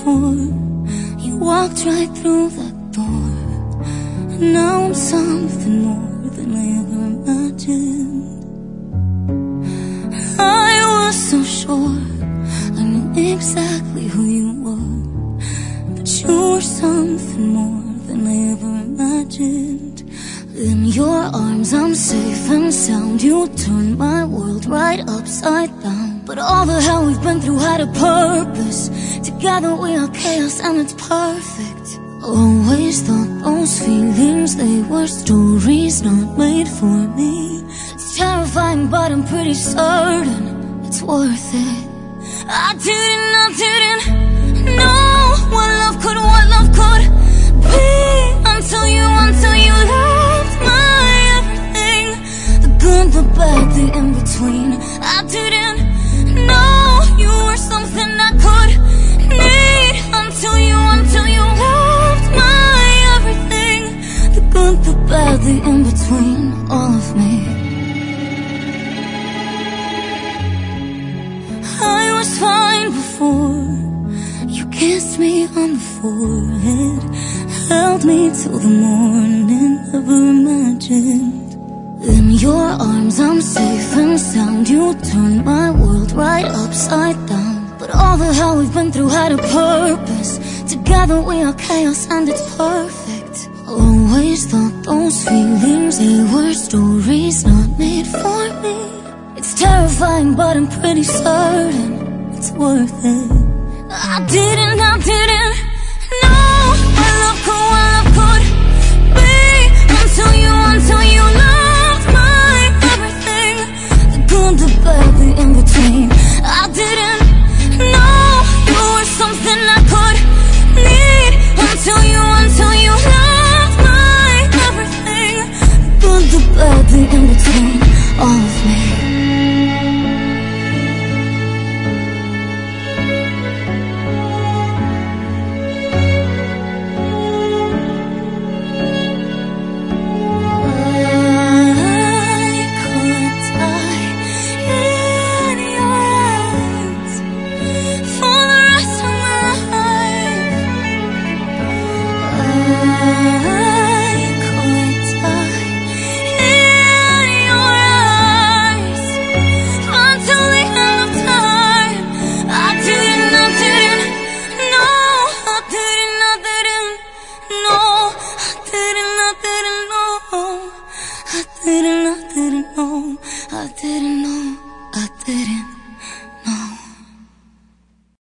before. You walked right through that door, and now I'm something more than I ever imagined. I was so sure I knew exactly who you were, but you were something more than I ever imagined. In your arms I'm safe and sound. You turned my world right upside down. But all the hell we've been through had a purpose. Together we are chaos and it's perfect. Always thought those feelings, they were stories not made for me. It's terrifying but I'm pretty certain it's worth it. I didn't know what love could be until you loved my everything. The good, the bad, the in-between. I didn't know you were something I could need until you loved my everything. The good, the bad, the in-between, all of me. I was fine before. You kissed me on the forehead, held me till the morning, never imagined. In your arms I'm safe and sound. You turned my world right upside down. But all the hell we've been through had a purpose. Together we are chaos and it's perfect. Always thought those feelings, they were stories not made for me. It's terrifying but I'm pretty certain it's worth it. I didn't know what love could be until you loved my everything. The good, the bad, the in-between.